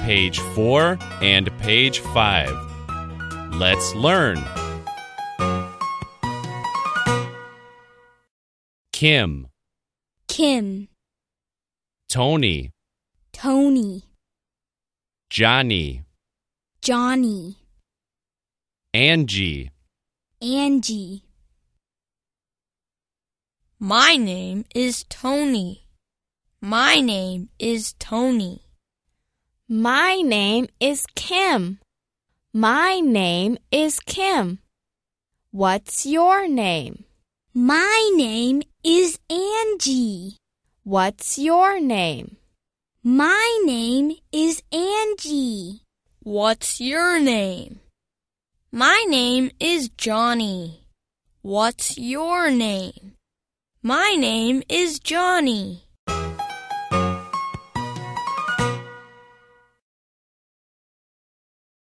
page 4 and page 5. Let's learn. Kim, Kim, Tony, Tony, Johnny, Johnny, Angie. Angie. My name is Tony. My name is Tony. My name is Kim. My name is Kim. What's your name? My name is Angie. What's your name? My name is Angie. What's your name? My name is Johnny. What's your name? My name is Johnny.